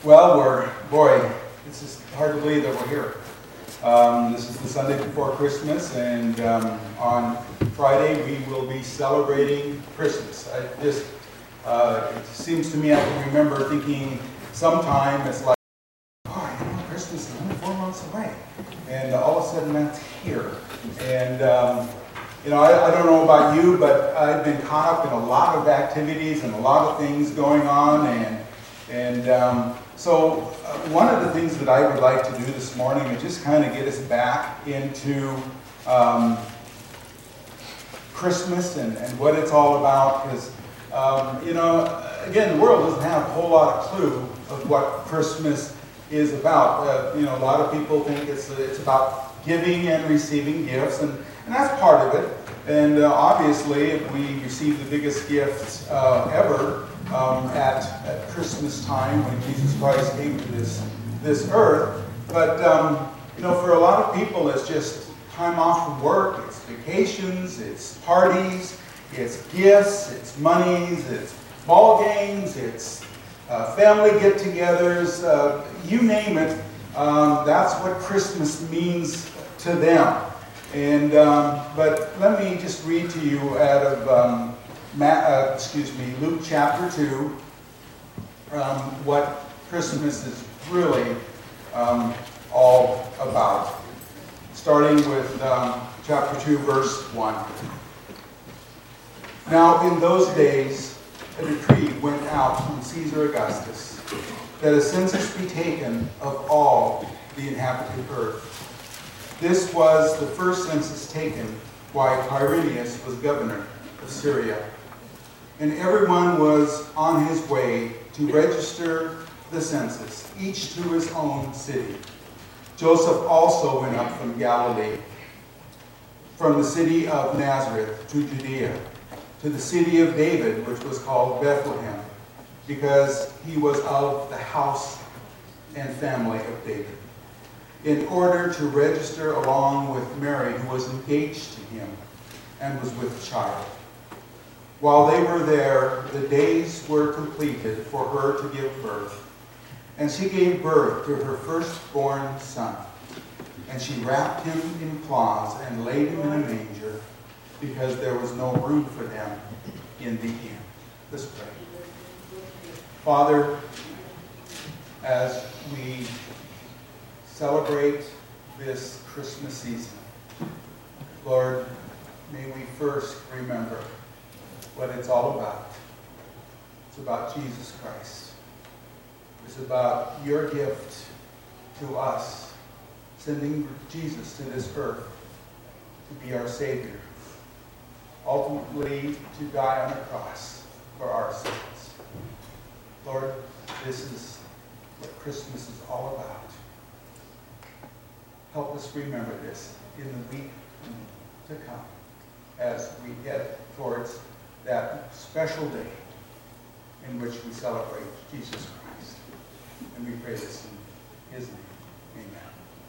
Well, it's just hard to believe that we're here. This is the Sunday before Christmas, and on Friday we will be celebrating Christmas. It seems to me, I can remember thinking sometime it's like, Christmas is only 4 months away, and all of a sudden that's here. And I don't know about you, but I've been caught up in a lot of activities and a lot of things going on, so one of the things that I would like to do this morning is just kind of get us back into Christmas and what it's all about, because again, the world doesn't have a whole lot of clue of what Christmas is about. A lot of people think it's about giving and receiving gifts, and that's part of it. And obviously, we receive the biggest gift ever at Christmas time when Jesus Christ came to this earth. But for a lot of people, it's just time off from work, it's vacations, it's parties, it's gifts, it's monies, it's ball games, it's family get-togethers, you name it. That's what Christmas means to them. And but let me just read to you out of Luke chapter 2, what Christmas is really all about. Starting with chapter 2, verse 1. Now in those days a decree went out from Caesar Augustus that a census be taken of all the inhabited earth. This was the first census taken while Quirinius was governor of Syria. And everyone was on his way to register the census, each to his own city. Joseph also went up from Galilee, from the city of Nazareth to Judea, to the city of David, which was called Bethlehem, because he was of the house and family of David, in order to register along with Mary, who was engaged to him and was with child. While they were there, the days were completed for her to give birth. And she gave birth to her firstborn son. And she wrapped him in cloths and laid him in a manger, because there was no room for them in the inn. Let's pray. Father, as we celebrate this Christmas season, Lord, may we first remember what it's all about. It's about Jesus Christ. It's about your gift to us, sending Jesus to this earth to be our Savior, ultimately to die on the cross for our sins. Lord, this is what Christmas is all about. Help us remember this in the week to come as we head towards that special day in which we celebrate Jesus Christ. And we pray this in his name. Amen.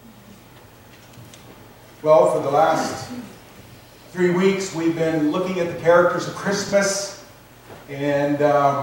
Well, for the last 3 weeks, we've been looking at the characters of Christmas and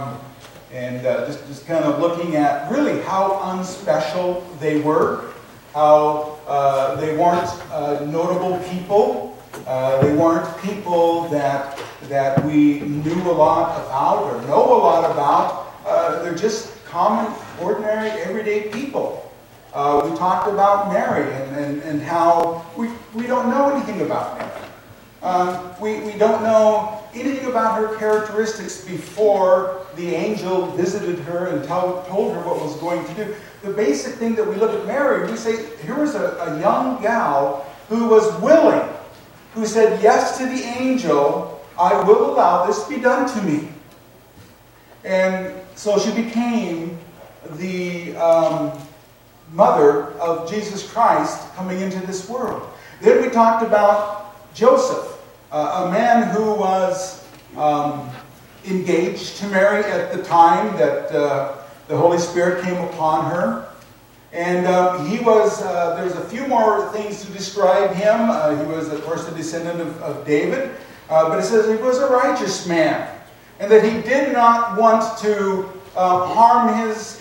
just kind of looking at really how unspecial they were, how they weren't notable people. They weren't people that we knew a lot about or know a lot about. They're just common, ordinary, everyday people. We talked about Mary and how we don't know anything about Mary. We don't know anything about her characteristics before the angel visited her and told her what was going to do. The basic thing that we look at Mary, we say, here was a young gal who was willing, who said yes to the angel, I will allow this to be done to me. And so she became the mother of Jesus Christ coming into this world. Then we talked about Joseph, a man who was engaged to Mary at the time that the Holy Spirit came upon her. And there's a few more things to describe him. He was, of course, a descendant of David. But it says he was a righteous man. And that he did not want to harm his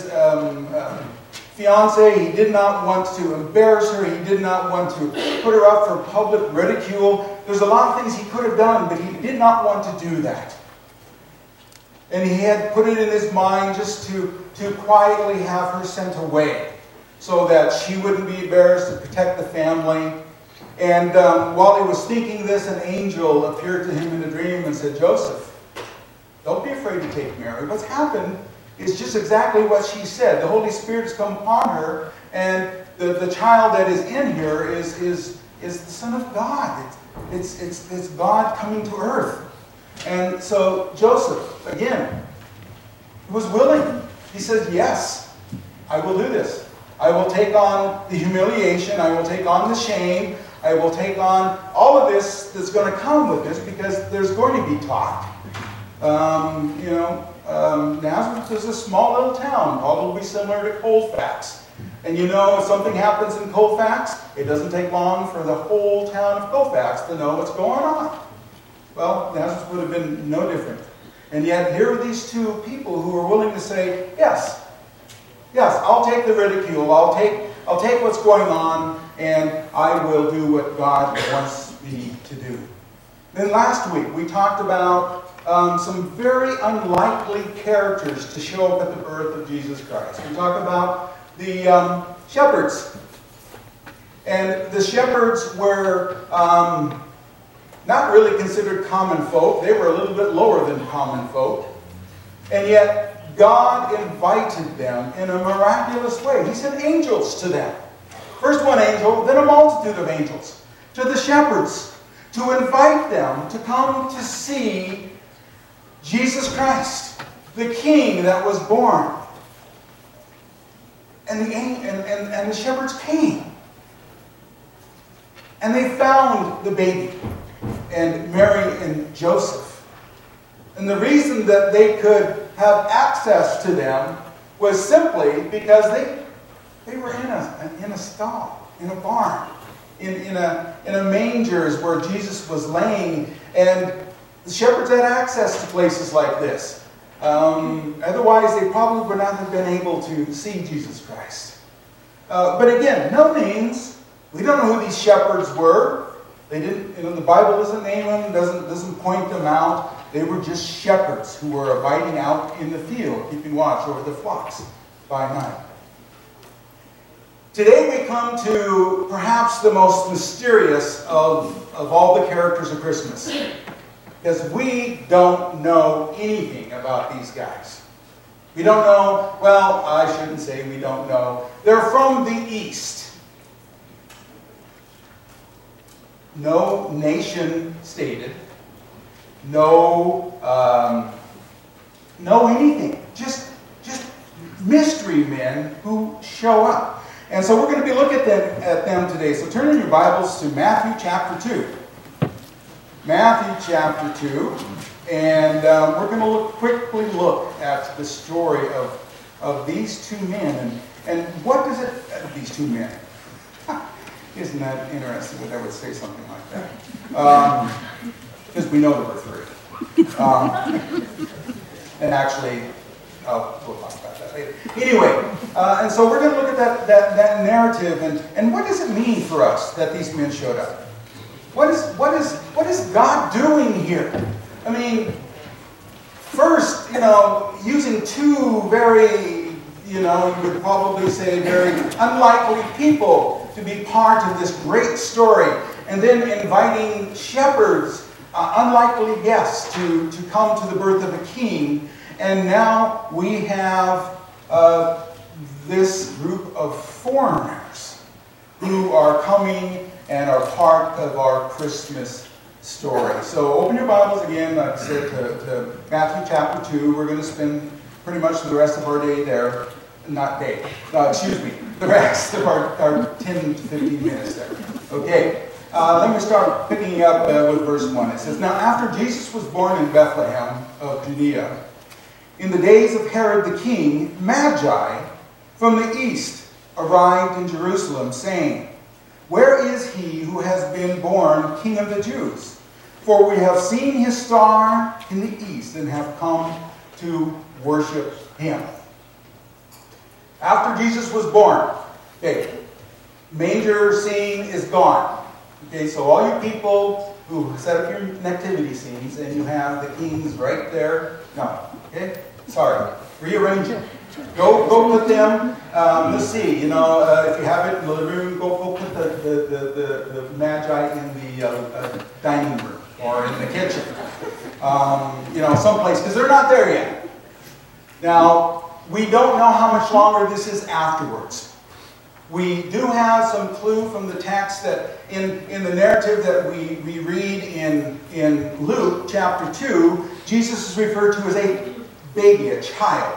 fiancée. He did not want to embarrass her. He did not want to put her up for public ridicule. There's a lot of things he could have done, but he did not want to do that. And he had put it in his mind just to quietly have her sent away so that she wouldn't be embarrassed, to protect the family. And while he was thinking this, an angel appeared to him in a dream and said, "Joseph, don't be afraid to take Mary. What's happened is just exactly what she said. The Holy Spirit has come upon her, and the child that is in her is the Son of God. It's God coming to earth." And so Joseph, again, was willing. He says, "Yes, I will do this. I will take on the humiliation. I will take on the shame. I will take on all of this that's going to come with this, because there's going to be talk." Nazareth is a small little town, probably similar to Colfax. And if something happens in Colfax, it doesn't take long for the whole town of Colfax to know what's going on. Well, Nazareth would have been no different. And yet here are these two people who are willing to say, yes, I'll take the ridicule, I'll take what's going on, and I will do what God wants me to do. Then last week we talked about some very unlikely characters to show up at the birth of Jesus Christ. We talked about the shepherds. And the shepherds were not really considered common folk. They were a little bit lower than common folk. And yet God invited them in a miraculous way. He sent angels to them. First one angel, then a multitude of angels to the shepherds to invite them to come to see Jesus Christ, the King that was born. And the shepherds came. And they found the baby, and Mary and Joseph. And the reason that they could have access to them was simply because they were in a stall, in a barn, in a manger is where Jesus was laying, and the shepherds had access to places like this. Otherwise, they probably would not have been able to see Jesus Christ. But again, no names. We don't know who these shepherds were. They didn't. The Bible doesn't name them. Doesn't point them out. They were just shepherds who were abiding out in the field, keeping watch over the flocks by night. Today we come to perhaps the most mysterious of all the characters of Christmas. Because we don't know anything about these guys. We don't know, well, I shouldn't say we don't know. They're from the East. No nation stated. No anything. Just mystery men who show up. And so we're going to be looking at them today. So turn in your Bibles to Matthew chapter 2. Matthew chapter 2. And we're going to quickly look at the story of these two men. And what does it... these two men. Isn't that interesting that I would say something like that? Because we know there were three. And actually... we'll talk about that later. Anyway, and so we're going to look at that narrative, and what does it mean for us that these men showed up? What is God doing here? I mean, first, using two very, you would probably say very unlikely people to be part of this great story, and then inviting shepherds, unlikely guests, to come to the birth of a king. And now we have this group of foreigners who are coming and are part of our Christmas story. So open your Bibles again, like I said, to Matthew chapter 2. We're going to spend pretty much the rest of our day there. The rest of our 10 to 15 minutes there. Okay, let me start picking up with verse 1. It says, "Now after Jesus was born in Bethlehem of Judea, in the days of Herod the king, Magi from the east arrived in Jerusalem, saying, 'Where is he who has been born King of the Jews? For we have seen his star in the east and have come to worship him. After Jesus was born, okay, manger scene is gone. Okay, so all you people who set up your nativity scenes and you have the kings right there, no, okay, sorry, rearrange it. Go put them. Let's see. You know, if you have it in the living room, go put the magi in the dining room or in the kitchen. You know, someplace, because they're not there yet. Now, we don't know how much longer this is afterwards. We do have some clue from the text that in the narrative that we read in Luke chapter 2, Jesus is referred to as a baby, a child.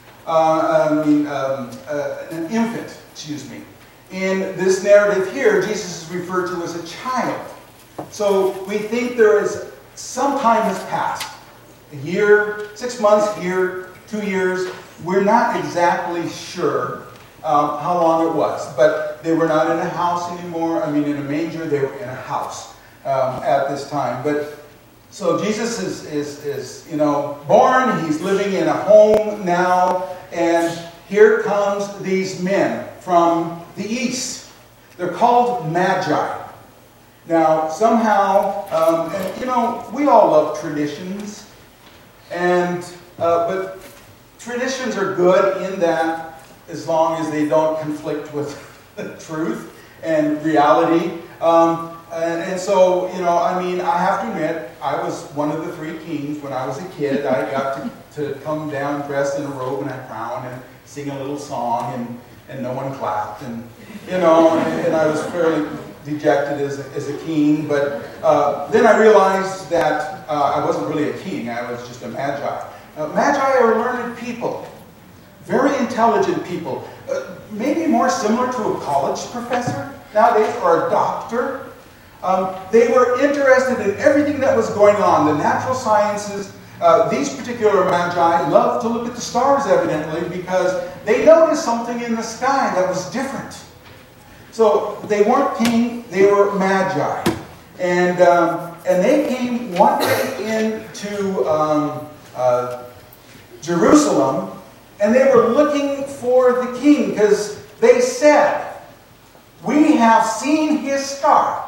An infant, excuse me. In this narrative here, Jesus is referred to as a child. So we think there is some time has passed. A year, 6 months, year, 2 years. We're not exactly sure how long it was. But they were not in a house anymore. I mean, in a manger, they were in a house at this time. But so Jesus is you know, born. He's living in a home now. And here comes these men from the east. They're called magi. Now, somehow, and you know, we all love traditions, and but traditions are good in that as long as they don't conflict with truth and reality. And so, you know, I mean, I have to admit, I was one of the 3 kings when I was a kid. I got to come down dressed in a robe and a crown and sing a little song, and no one clapped. And, you know, and I was fairly dejected as a king. But then I realized that I wasn't really a king. I was just a magi. Magi are learned people, very intelligent people, maybe more similar to a college professor nowadays or a doctor. They were interested in everything that was going on, the natural sciences. These particular magi loved to look at the stars, evidently, because they noticed something in the sky that was different. So they weren't king, they were magi. And they came one day into Jerusalem, and they were looking for the king, because they said, "We have seen his star."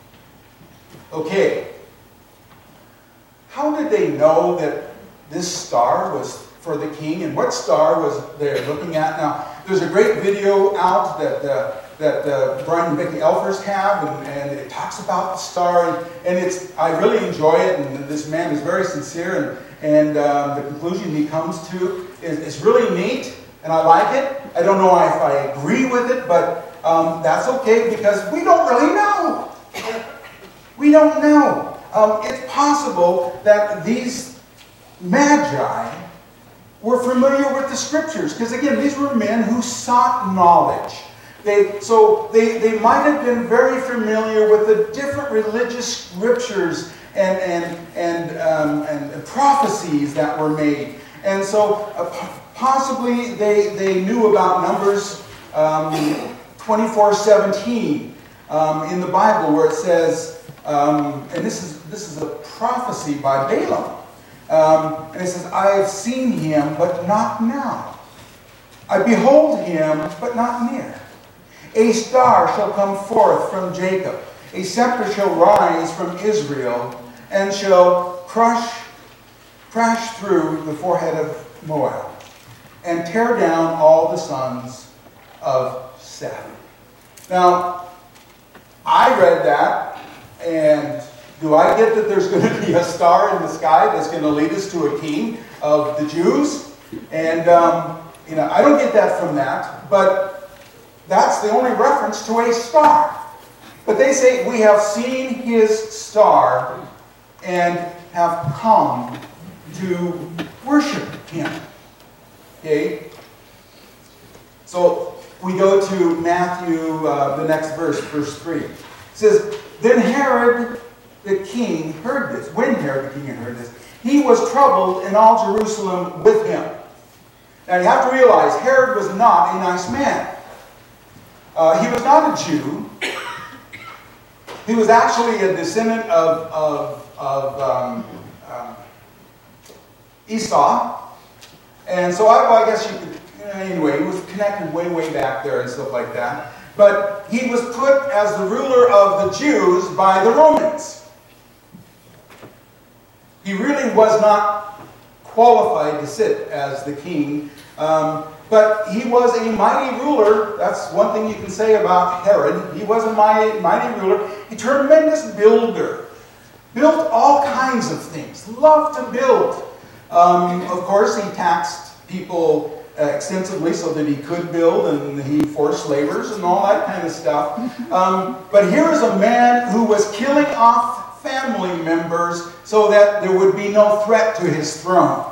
Okay, how did they know that this star was for the king, and what star was they looking at? Now, there's a great video out that Brian and Becky Elfers have, and it talks about the star, and I really enjoy it, and this man is very sincere, and the conclusion he comes to is really neat, and I like it. I don't know if I agree with it, but that's okay, because we don't really know. We don't know. It's possible that these magi were familiar with the scriptures, because again, these were men who sought knowledge. They might have been very familiar with the different religious scriptures and prophecies that were made, and so possibly they knew about Numbers 24:17 in the Bible, where it says. And this is a prophecy by Balaam. And it says, "I have seen him, but not now. I behold him, but not near. A star shall come forth from Jacob. A scepter shall rise from Israel, and shall crash through the forehead of Moab, and tear down all the sons of Seth." Now, I read that. And do I get that there's going to be a star in the sky that's going to lead us to a king of the Jews? And, you know, I don't get that from that. But that's the only reference to a star. But they say, "We have seen his star and have come to worship him." Okay? So we go to Matthew, the next verse, verse 3. It says, "Then Herod the king heard this." When Herod the king heard this, he was troubled, and all Jerusalem with him. Now you have to realize, Herod was not a nice man. He was not a Jew. He was actually a descendant of Esau. And so I guess you could, anyway, he was connected way, way back there and stuff like that. But he was put as the ruler of the Jews by the Romans. He really was not qualified to sit as the king, but he was a mighty ruler. That's one thing you can say about Herod. He was a mighty ruler, a tremendous builder. Built all kinds of things, loved to build. Of course, he taxed people extensively so that he could build, and he forced laborers and all that kind of stuff. But here is a man who was killing off family members so that there would be no threat to his throne.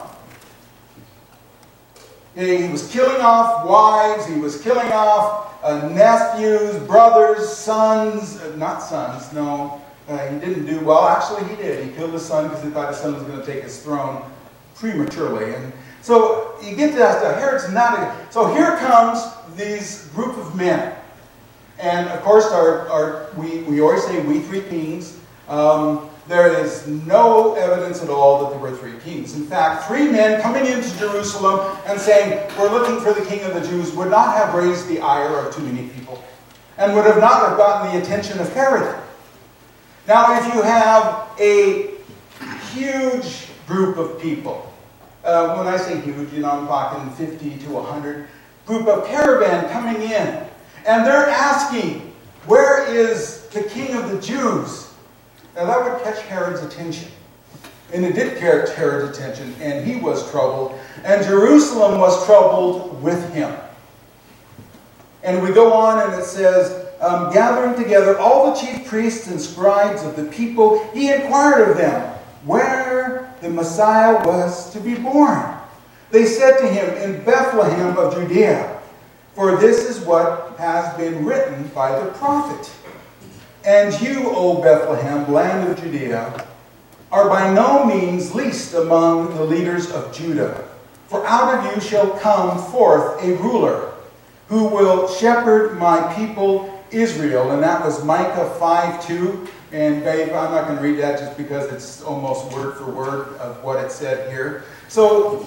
He was killing off wives, he was killing off nephews, brothers, sons, not sons, no. He didn't do well. Actually, he did. He killed his son because he thought his son was going to take his throne prematurely. And so you get to that. Herod's not a... So here comes these group of men. And of course, we always say we three kings. There is no evidence at all that there were three kings. In fact, three men coming into Jerusalem and saying, we're looking for the king of the Jews, would not have raised the ire of too many people. And would have not have gotten the attention of Herod. Now, if you have a huge group of people, when I say huge, I'm talking 50 to 100, group of caravan coming in, and they're asking, where is the king of the Jews? Now, that would catch Herod's attention. And it did catch Herod's attention, and he was troubled, and Jerusalem was troubled with him. And we go on, and it says, gathering together all the chief priests and scribes of the people, he inquired of them where the Messiah was to be born. They said to him, in Bethlehem of Judea, for this is what has been written by the prophet. And you, O Bethlehem, land of Judea, are by no means least among the leaders of Judah. For out of you shall come forth a ruler who will shepherd my people Israel. And that was Micah 5:2. And babe, I'm not going to read that just because it's almost word for word of what it said here. So,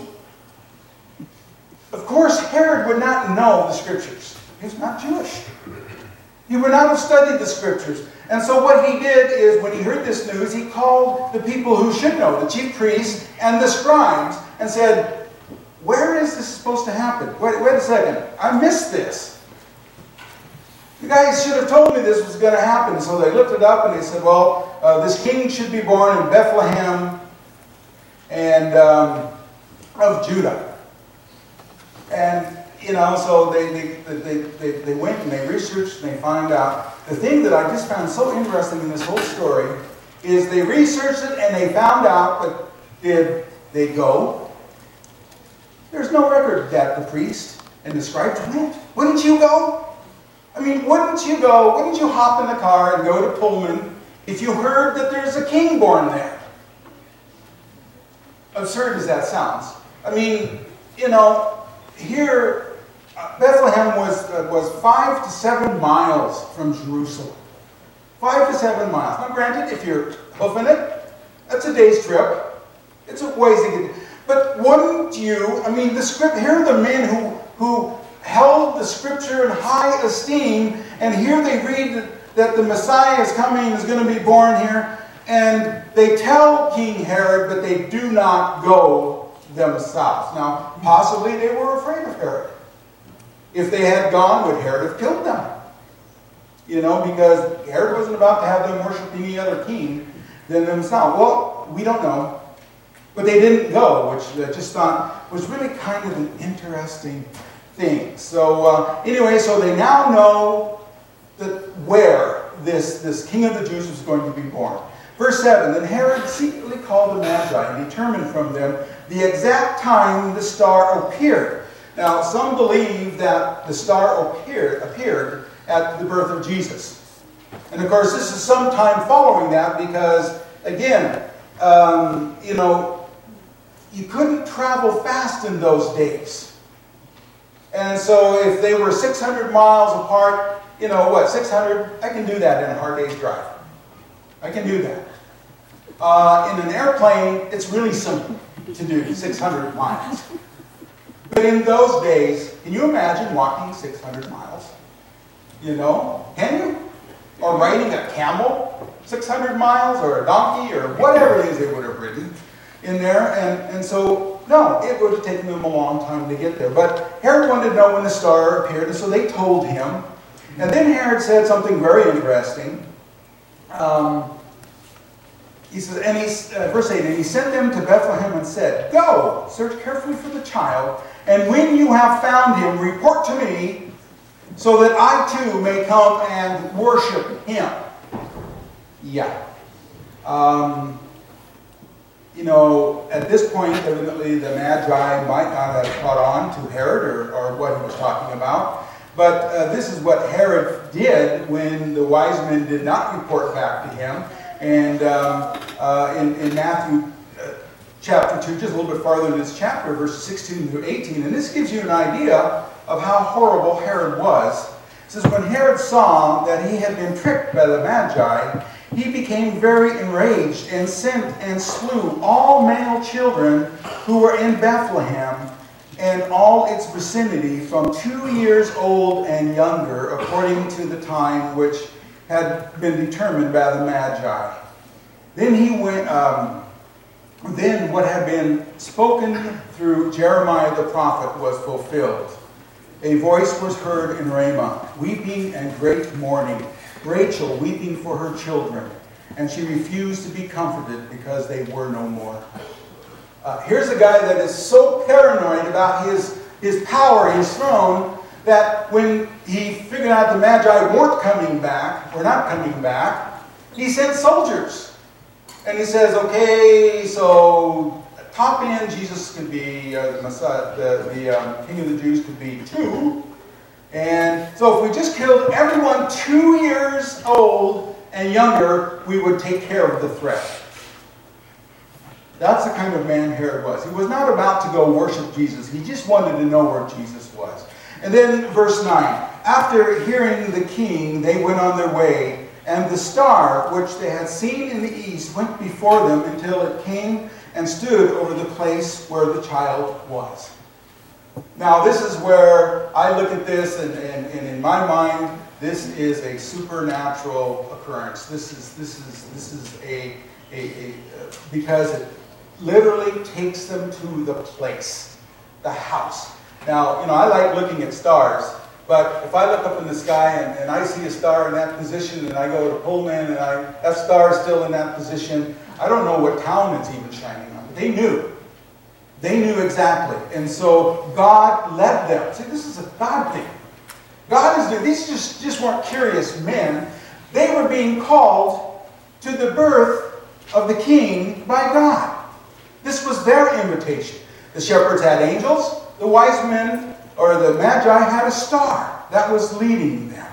of course, Herod would not know the Scriptures. He's not Jewish. He would not have studied the Scriptures. And so what he did is, when he heard this news, he called the people who should know, the chief priests and the scribes, and said, where is this supposed to happen? Wait a second. I missed this. You guys should have told me this was going to happen. So they looked it up and they said, well, this king should be born in Bethlehem and of Judah. And, so they went and they researched and they found out. The thing that I just found so interesting in this whole story is they researched it and they found out, but did they go? There's no record that the priest and the scribes went. Wouldn't you go? I mean, wouldn't you go? Wouldn't you hop in the car and go to Pullman if you heard that there's a king born there? Absurd as that sounds. I mean, here Bethlehem was 5 to 7 miles from Jerusalem. 5 to 7 miles. Now, granted, if you're hoofing it, that's a day's trip. It's a ways to get. But wouldn't you? I mean, here are the men who held the Scripture in high esteem, and here they read that the Messiah is coming, is going to be born here, and they tell King Herod, but they do not go themselves. Now, possibly they were afraid of Herod. If they had gone, would Herod have killed them? Because Herod wasn't about to have them worship any other king than themselves. Well, we don't know. But they didn't go, which I just thought was really kind of an interesting thing. So anyway, so they now know that where this king of the Jews was going to be born. Verse 7, then Herod secretly called the Magi and determined from them the exact time the star appeared. Now, some believe that the star appeared at the birth of Jesus. And of course, this is some time following that because, again, you couldn't travel fast in those days. And so if they were 600 miles apart, 600, I can do that in a hard day's drive. I can do that. In an airplane, it's really simple to do 600 miles. But in those days, can you imagine walking 600 miles? Can you? Or riding a camel 600 miles, or a donkey, or whatever it is they would have ridden in there. And so, no, it would have taken them a long time to get there. But Herod wanted to know when the star appeared, and so they told him. And then Herod said something very interesting. He says, verse 8, and he sent them to Bethlehem and said, "Go, search carefully for the child, and when you have found him, report to me, so that I too may come and worship him." Yeah. At this point, evidently the Magi might not have caught on to Herod or what he was talking about. But this is what Herod did when the wise men did not report back to him. And in Matthew chapter 2, just a little bit farther in this chapter, verses 16 through 18, and this gives you an idea of how horrible Herod was. It says, when Herod saw that he had been tricked by the Magi, he became very enraged and sent and slew all male children who were in Bethlehem and all its vicinity from 2 years old and younger, according to the time which had been determined by the Magi. Then he went. Then what had been spoken through Jeremiah the prophet was fulfilled. A voice was heard in Ramah, weeping and great mourning, Rachel weeping for her children, and she refused to be comforted because they were no more. Here's a guy that is so paranoid about his power, his throne, that when he figured out the Magi weren't coming back, or not coming back, he sent soldiers. And he says, okay, so top end, Jesus could be the Messiah, the King of the Jews could be 2. And so if we just killed everyone 2 years old and younger, we would take care of the threat. That's the kind of man Herod was. He was not about to go worship Jesus. He just wanted to know where Jesus was. And then verse 9. After hearing the king, they went on their way, and the star, which they had seen in the east, went before them until it came and stood over the place where the child was. Now, this is where I look at this, and in my mind, this is a supernatural occurrence. This is a because it literally takes them to the place, the house. Now, I like looking at stars, but if I look up in the sky and I see a star in that position, and I go to Pullman and that star is still in that position, I don't know what town it's even shining on. They knew. They knew exactly. And so God led them. See, this is a God thing. God is doing, these just weren't curious men. They were being called to the birth of the king by God. This was their invitation. The shepherds had angels. The wise men, or the Magi, had a star that was leading them.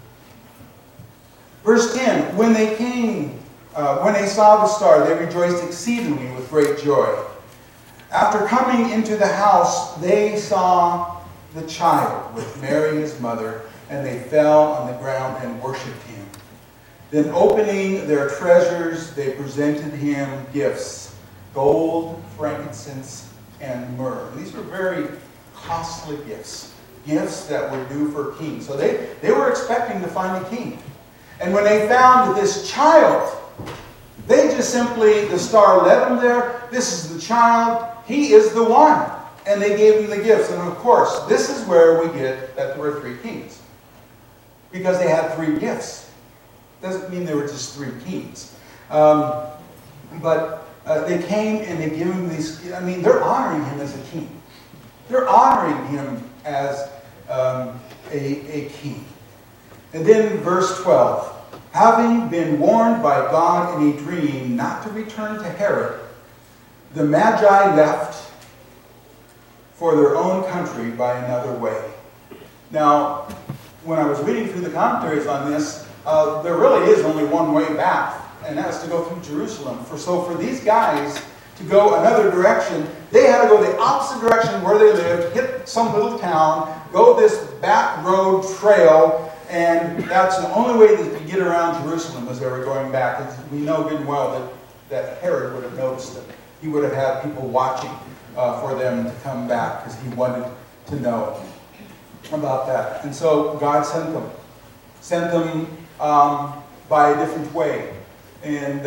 Verse 10, when they saw the star, they rejoiced exceedingly with great joy. After coming into the house, they saw the child with Mary his mother, and they fell on the ground and worshipped him. Then opening their treasures, they presented him gifts, gold, frankincense, and myrrh. These were very costly gifts, gifts that were due for a king. So they were expecting to find a king. And when they found this child, they just simply, the star led them there. This is the child. He is the one. And they gave him the gifts. And of course, this is where we get that there were 3 kings. Because they had 3 gifts. Doesn't mean there were just 3 kings. But they came and they gave him these, they're honoring him as a king. They're honoring him as a king. And then verse 12. Having been warned by God in a dream not to return to Herod, the Magi left for their own country by another way. Now, when I was reading through the commentaries on this, there really is only one way back, and that's to go through Jerusalem. So for these guys to go another direction, they had to go the opposite direction where they lived, hit some little town, go this back road trail, and that's the only way they could get around Jerusalem as they were going back. We know good and well that Herod would have noticed them. He would have had people watching for them to come back because he wanted to know about that. And so God sent them by a different way. And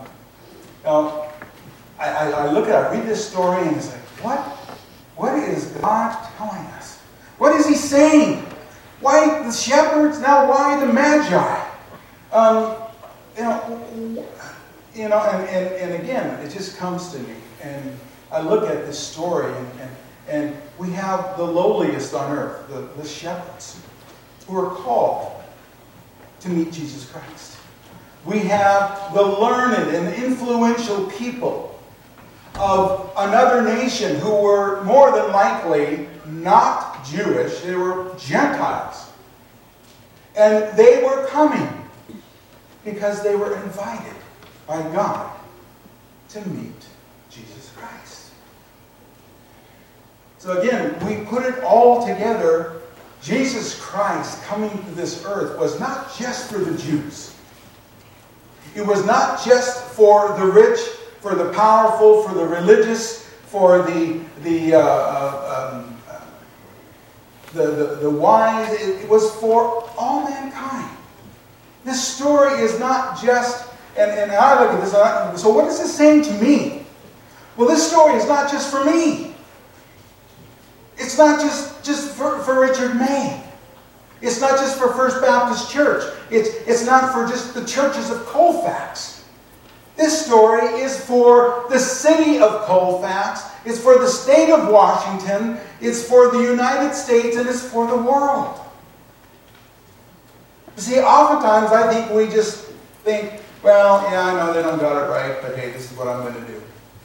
I look at it, I read this story, and it's like, what is God telling us? What is he saying? Why the shepherds? Now why the magi? And again, it just comes to me, and I look at this story, and we have the lowliest on earth, the shepherds, who are called to meet Jesus Christ. We have the learned and influential people of another nation who were more than likely not Jewish, they were Gentiles. And they were coming because they were invited by God to meet Jesus Christ. So again, we put it all together. Jesus Christ coming to this earth was not just for the Jews. It was not just for the rich, for the powerful, for the religious, for the wise. It was for all mankind. This story is not just, and I look at this, so what is this saying to me? Well, this story is not just for me. It's not just for Richard May. It's not just for First Baptist Church. It's not for just the churches of Colfax. This story is for the city of Colfax. It's for the state of Washington. It's for the United States, and it's for the world. You see, oftentimes I think we just think, well, yeah, I know they don't got it right, but hey, this is what I'm going to do.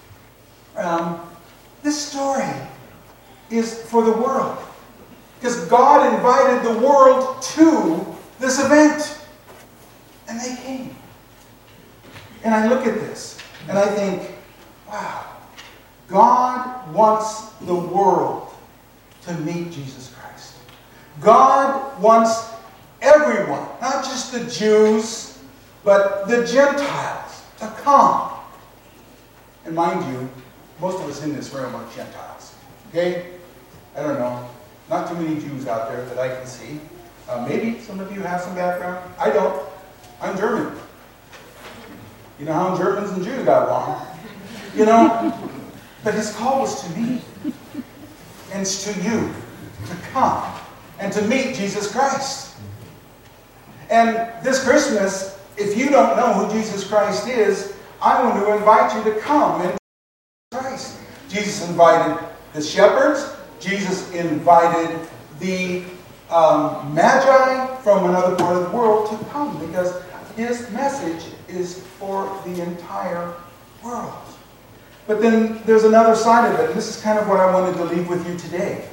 This story is for the world. Because God invited the world to this event. And they came. And I look at this, and I think, wow, God wants the world to meet Jesus Christ. God wants everyone, not just the Jews, but the Gentiles, to come. And mind you, most of us in this room are Gentiles. Okay? I don't know. Not too many Jews out there that I can see. Maybe some of you have some background. I don't. I'm German. You know how Germans and Jews got along. You know? But his call was to me. And it's to you to come and to meet Jesus Christ. And this Christmas, if you don't know who Jesus Christ is, I want to invite you to come and Christ. Jesus invited the shepherds. Jesus invited the Magi from another part of the world to come because his message is for the entire world. But then there's another side of it, and this is kind of what I wanted to leave with you today.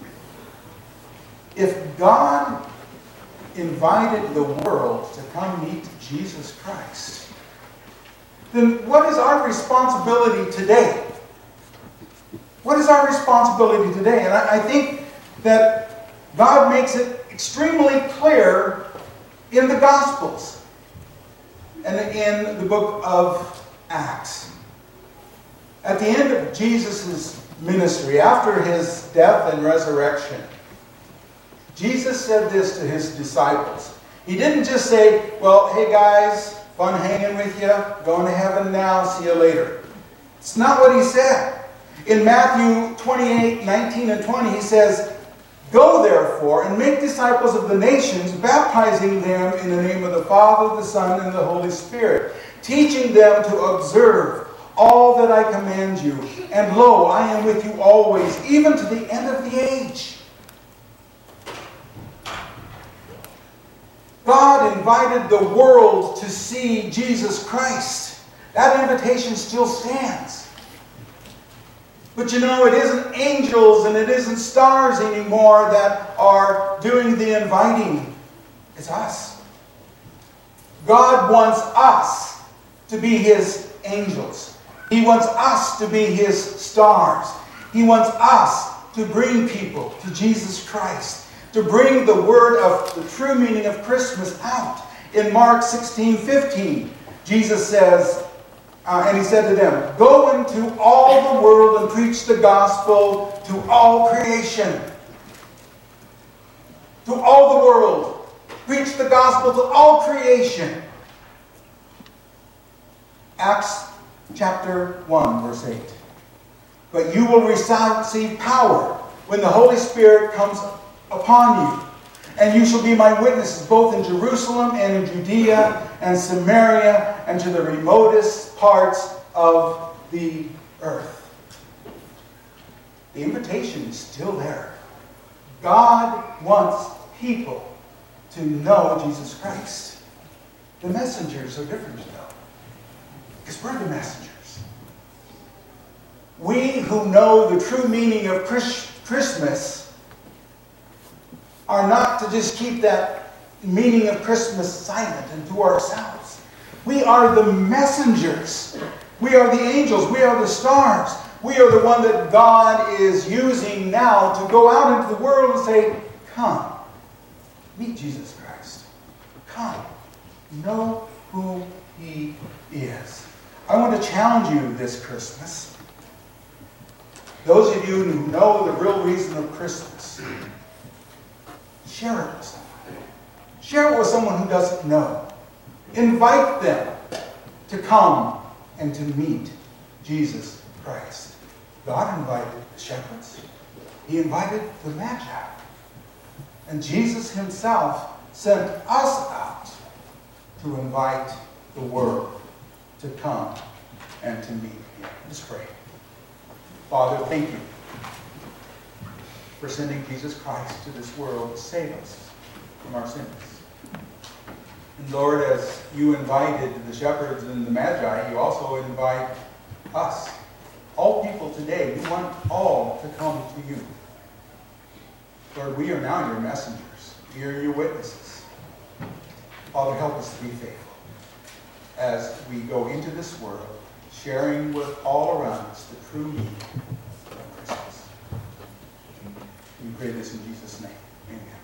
If God invited the world to come meet Jesus Christ, then what is our responsibility today? What is our responsibility today? And I think that God makes it extremely clear in the Gospels and in the book of Acts. At the end of Jesus' ministry, after his death and resurrection, Jesus said this to his disciples. He didn't just say, well, hey guys, fun hanging with you, going to heaven now, see you later. It's not what he said. In Matthew 28, 19 and 20, he says, go therefore and make disciples of the nations, baptizing them in the name of the Father, the Son, and the Holy Spirit, teaching them to observe all that I command you. And lo, I am with you always, even to the end of the age. God invited the world to see Jesus Christ. That invitation still stands. But you know, it isn't angels and it isn't stars anymore that are doing the inviting. It's us. God wants us to be his angels. He wants us to be his stars. He wants us to bring people to Jesus Christ. To bring the word of the true meaning of Christmas out. In Mark 16:15, Jesus says, And he said to them, "Go into all the world and preach the gospel to all creation." To all the world. Preach the gospel to all creation. Acts chapter 1, verse 8. "But you will receive power when the Holy Spirit comes upon you. And you shall be my witnesses both in Jerusalem and in Judea and Samaria and to the remotest parts of the earth." The invitation is still there. God wants people to know Jesus Christ. The messengers are different, though, because we're the messengers. We who know the true meaning of Christmas are not to just keep that meaning of Christmas silent and to ourselves. We are the messengers. We are the angels. We are the stars. We are the one that God is using now to go out into the world and say, "Come, meet Jesus Christ. Come, know who He is." I want to challenge you this Christmas. Those of you who know the real reason of Christmas, share it with someone. Share it with someone who doesn't know. Invite them to come and to meet Jesus Christ. God invited the shepherds. He invited the Magi. And Jesus himself sent us out to invite the world to come and to meet Him. Let's pray. Father, thank you for sending Jesus Christ to this world to save us from our sins. And Lord, as you invited the shepherds and the Magi, you also invite us, all people today. You want all to come to you. Lord, we are now your messengers. We are your witnesses. Father, help us to be faithful as we go into this world, sharing with all around us the true meaning of Christmas. We pray this in Jesus' name. Amen.